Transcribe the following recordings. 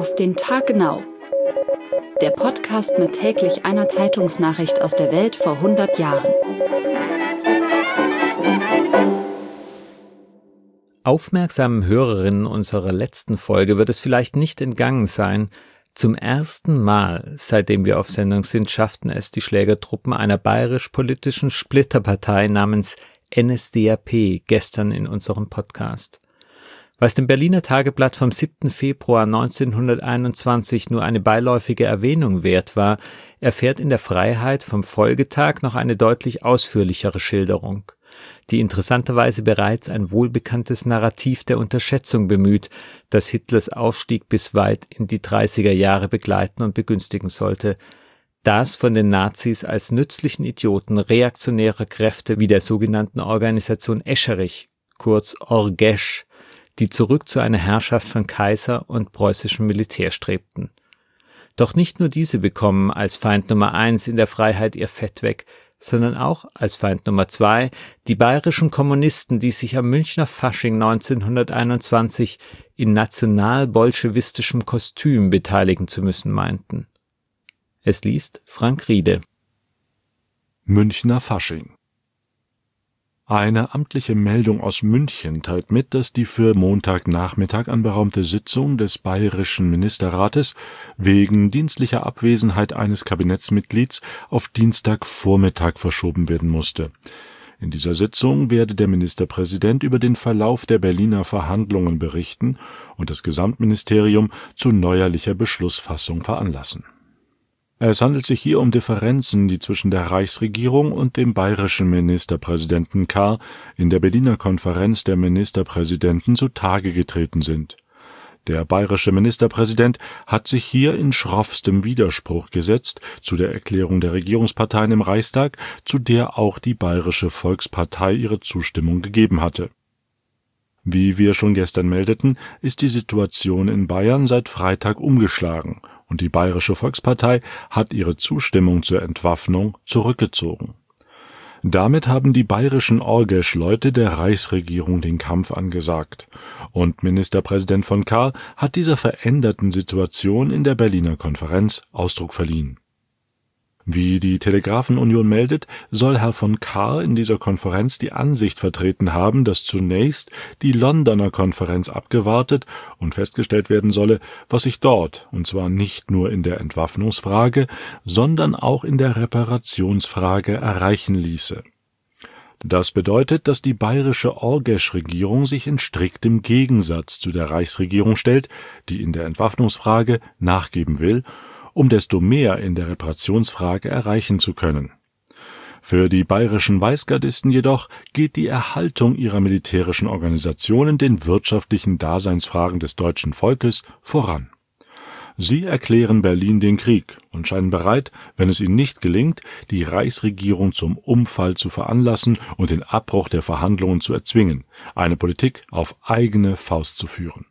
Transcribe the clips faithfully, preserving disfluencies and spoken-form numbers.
Auf den Tag genau. Der Podcast mit täglich einer Zeitungsnachricht aus der Welt vor hundert Jahren. Aufmerksamen Hörerinnen unserer letzten Folge wird es vielleicht nicht entgangen sein: Zum ersten Mal, seitdem wir auf Sendung sind, schafften es die Schlägertruppen einer bayerisch-politischen Splitterpartei namens N S D A P gestern in unserem Podcast. Was dem Berliner Tageblatt vom siebten Februar neunzehnhunderteinundzwanzig nur eine beiläufige Erwähnung wert war, erfährt in der Freiheit vom Folgetag noch eine deutlich ausführlichere Schilderung, die interessanterweise bereits ein wohlbekanntes Narrativ der Unterschätzung bemüht, das Hitlers Aufstieg bis weit in die dreißiger Jahre begleiten und begünstigen sollte. Das von den Nazis als nützlichen Idioten reaktionärer Kräfte wie der sogenannten Organisation Escherich, kurz Orgesch, die zurück zu einer Herrschaft von Kaiser und preußischem Militär strebten. Doch nicht nur diese bekommen als Feind Nummer eins in der Freiheit ihr Fett weg, sondern auch als Feind Nummer zwei die bayerischen Kommunisten, die sich am Münchner Fasching neunzehnhunderteinundzwanzig in national-bolschewistischem Kostüm beteiligen zu müssen meinten. Es liest Frank Riede. Münchner Fasching. Eine amtliche Meldung aus München teilt mit, dass die für Montagnachmittag anberaumte Sitzung des Bayerischen Ministerrates wegen dienstlicher Abwesenheit eines Kabinettsmitglieds auf Dienstagvormittag verschoben werden musste. In dieser Sitzung werde der Ministerpräsident über den Verlauf der Berliner Verhandlungen berichten und das Gesamtministerium zu neuerlicher Beschlussfassung veranlassen. Es handelt sich hier um Differenzen, die zwischen der Reichsregierung und dem bayerischen Ministerpräsidenten Kahr in der Berliner Konferenz der Ministerpräsidenten zutage getreten sind. Der bayerische Ministerpräsident hat sich hier in schroffstem Widerspruch gesetzt zu der Erklärung der Regierungsparteien im Reichstag, zu der auch die Bayerische Volkspartei ihre Zustimmung gegeben hatte. Wie wir schon gestern meldeten, ist die Situation in Bayern seit Freitag umgeschlagen und die Bayerische Volkspartei hat ihre Zustimmung zur Entwaffnung zurückgezogen. Damit haben die bayerischen Orgesch-Leute der Reichsregierung den Kampf angesagt und Ministerpräsident von Kahr hat dieser veränderten Situation in der Berliner Konferenz Ausdruck verliehen. Wie die Telegrafenunion meldet, soll Herr von Kahr in dieser Konferenz die Ansicht vertreten haben, dass zunächst die Londoner Konferenz abgewartet und festgestellt werden solle, was sich dort, und zwar nicht nur in der Entwaffnungsfrage, sondern auch in der Reparationsfrage erreichen ließe. Das bedeutet, dass die bayerische Orgesch-Regierung sich in striktem Gegensatz zu der Reichsregierung stellt, die in der Entwaffnungsfrage nachgeben will, um desto mehr in der Reparationsfrage erreichen zu können. Für die bayerischen Weißgardisten jedoch geht die Erhaltung ihrer militärischen Organisationen den wirtschaftlichen Daseinsfragen des deutschen Volkes voran. Sie erklären Berlin den Krieg und scheinen bereit, wenn es ihnen nicht gelingt, die Reichsregierung zum Umfall zu veranlassen und den Abbruch der Verhandlungen zu erzwingen, eine Politik auf eigene Faust zu führen.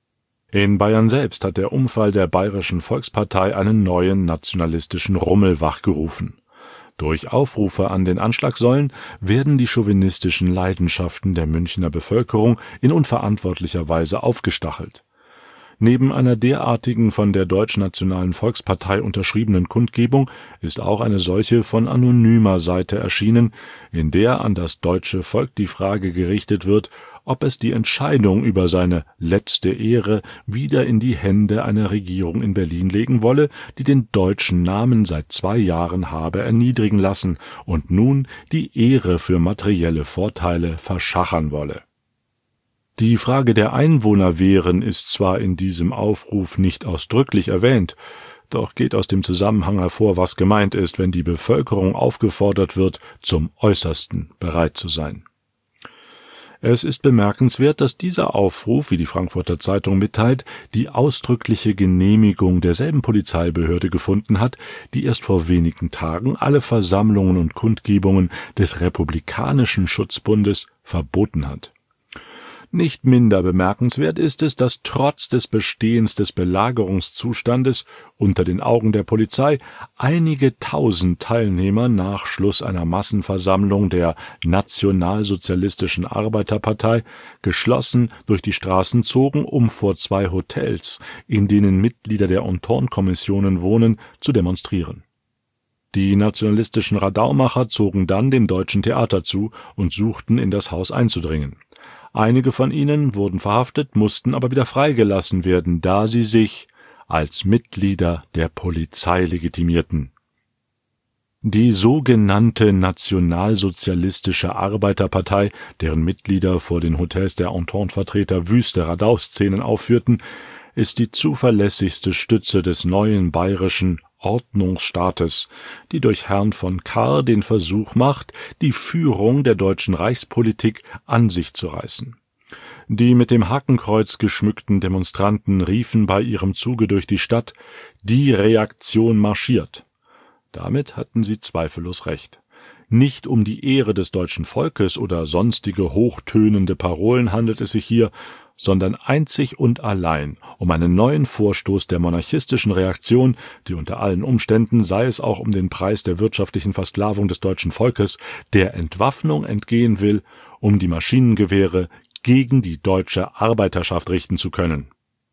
In Bayern selbst hat der Umfall der Bayerischen Volkspartei einen neuen nationalistischen Rummel wachgerufen. Durch Aufrufe an den Anschlagsäulen werden die chauvinistischen Leidenschaften der Münchner Bevölkerung in unverantwortlicher Weise aufgestachelt. Neben einer derartigen von der Deutschnationalen Volkspartei unterschriebenen Kundgebung ist auch eine solche von anonymer Seite erschienen, in der an das deutsche Volk die Frage gerichtet wird, ob es die Entscheidung über seine letzte Ehre wieder in die Hände einer Regierung in Berlin legen wolle, die den deutschen Namen seit zwei Jahren habe erniedrigen lassen und nun die Ehre für materielle Vorteile verschachern wolle. Die Frage der Einwohnerwehren ist zwar in diesem Aufruf nicht ausdrücklich erwähnt, doch geht aus dem Zusammenhang hervor, was gemeint ist, wenn die Bevölkerung aufgefordert wird, zum Äußersten bereit zu sein. Es ist bemerkenswert, dass dieser Aufruf, wie die Frankfurter Zeitung mitteilt, die ausdrückliche Genehmigung derselben Polizeibehörde gefunden hat, die erst vor wenigen Tagen alle Versammlungen und Kundgebungen des Republikanischen Schutzbundes verboten hat. Nicht minder bemerkenswert ist es, dass trotz des Bestehens des Belagerungszustandes unter den Augen der Polizei einige tausend Teilnehmer nach Schluss einer Massenversammlung der Nationalsozialistischen Arbeiterpartei geschlossen durch die Straßen zogen, um vor zwei Hotels, in denen Mitglieder der Entente-Kommissionen wohnen, zu demonstrieren. Die nationalistischen Radaumacher zogen dann dem Deutschen Theater zu und suchten, in das Haus einzudringen. Einige von ihnen wurden verhaftet, mussten aber wieder freigelassen werden, da sie sich als Mitglieder der Polizei legitimierten. Die sogenannte Nationalsozialistische Arbeiterpartei, deren Mitglieder vor den Hotels der Entente-Vertreter wüste Radau-Szenen aufführten, ist die zuverlässigste Stütze des neuen bayerischen Ordnungsstaates, die durch Herrn von Kahr den Versuch macht, die Führung der deutschen Reichspolitik an sich zu reißen. Die mit dem Hakenkreuz geschmückten Demonstranten riefen bei ihrem Zuge durch die Stadt: Die Reaktion marschiert. Damit hatten sie zweifellos recht. Nicht um die Ehre des deutschen Volkes oder sonstige hochtönende Parolen handelt es sich hier, sondern einzig und allein um einen neuen Vorstoß der monarchistischen Reaktion, die unter allen Umständen, sei es auch um den Preis der wirtschaftlichen Versklavung des deutschen Volkes, der Entwaffnung entgehen will, um die Maschinengewehre gegen die deutsche Arbeiterschaft richten zu können.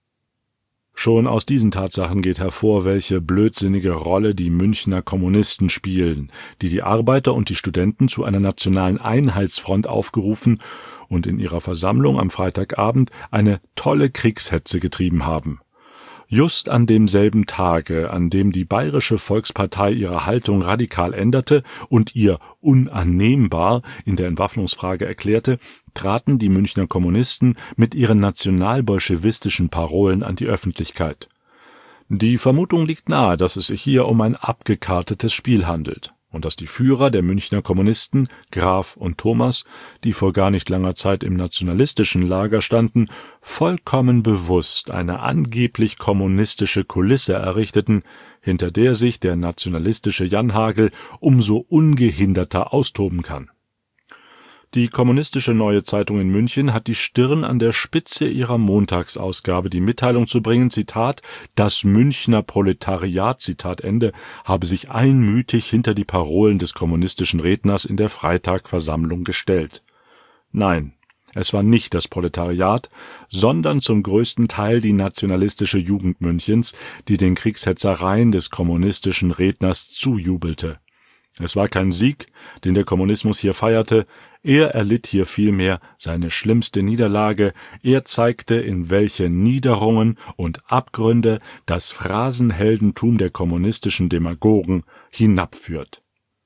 Schon aus diesen Tatsachen geht hervor, welche blödsinnige Rolle die Münchner Kommunisten spielen, die die Arbeiter und die Studenten zu einer nationalen Einheitsfront aufgerufen und in ihrer Versammlung am Freitagabend eine tolle Kriegshetze getrieben haben. Just an demselben Tage, an dem die Bayerische Volkspartei ihre Haltung radikal änderte und ihr unannehmbar in der Entwaffnungsfrage erklärte, traten die Münchner Kommunisten mit ihren nationalbolschewistischen Parolen an die Öffentlichkeit. Die Vermutung liegt nahe, dass es sich hier um ein abgekartetes Spiel handelt und dass die Führer der Münchner Kommunisten, Graf und Thomas, die vor gar nicht langer Zeit im nationalistischen Lager standen, vollkommen bewusst eine angeblich kommunistische Kulisse errichteten, hinter der sich der nationalistische Janhagel umso ungehinderter austoben kann. Die kommunistische Neue Zeitung in München hat die Stirn an der Spitze ihrer Montagsausgabe, die Mitteilung zu bringen, Zitat, das Münchner Proletariat, Zitat Ende, habe sich einmütig hinter die Parolen des kommunistischen Redners in der Freitagversammlung gestellt. Nein, es war nicht das Proletariat, sondern zum größten Teil die nationalistische Jugend Münchens, die den Kriegshetzereien des kommunistischen Redners zujubelte. Es war kein Sieg, den der Kommunismus hier feierte, er erlitt hier vielmehr seine schlimmste Niederlage, er zeigte, in welche Niederungen und Abgründe das Phrasenheldentum der kommunistischen Demagogen hinabführt.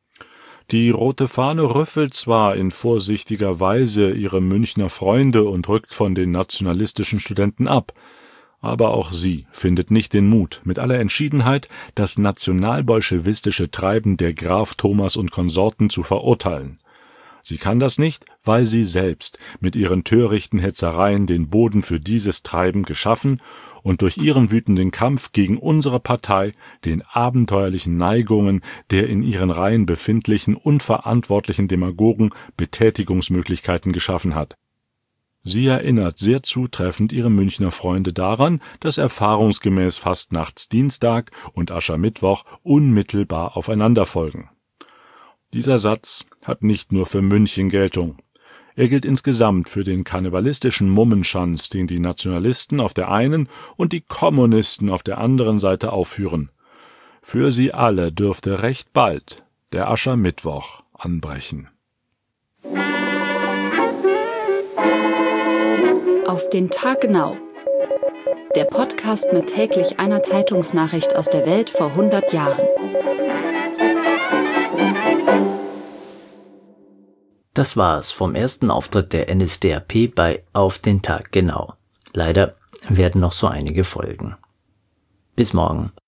Die rote Fahne rüffelt zwar in vorsichtiger Weise ihre Münchner Freunde und rückt von den nationalistischen Studenten ab, aber auch sie findet nicht den Mut, mit aller Entschiedenheit das nationalbolschewistische Treiben der Graf Thomas und Konsorten zu verurteilen. Sie kann das nicht, weil sie selbst mit ihren törichten Hetzereien den Boden für dieses Treiben geschaffen und durch ihren wütenden Kampf gegen unsere Partei den abenteuerlichen Neigungen der in ihren Reihen befindlichen unverantwortlichen Demagogen Betätigungsmöglichkeiten geschaffen hat. Sie erinnert sehr zutreffend ihre Münchner Freunde daran, dass erfahrungsgemäß Fastnachtsdienstag und Aschermittwoch unmittelbar aufeinander folgen. Dieser Satz hat nicht nur für München Geltung. Er gilt insgesamt für den karnevalistischen Mummenschanz, den die Nationalisten auf der einen und die Kommunisten auf der anderen Seite aufführen. Für sie alle dürfte recht bald der Aschermittwoch anbrechen. Auf den Tag genau. Der Podcast mit täglich einer Zeitungsnachricht aus der Welt vor hundert Jahren. Das war's vom ersten Auftritt der N S D A P bei Auf den Tag genau. Leider werden noch so einige folgen. Bis morgen.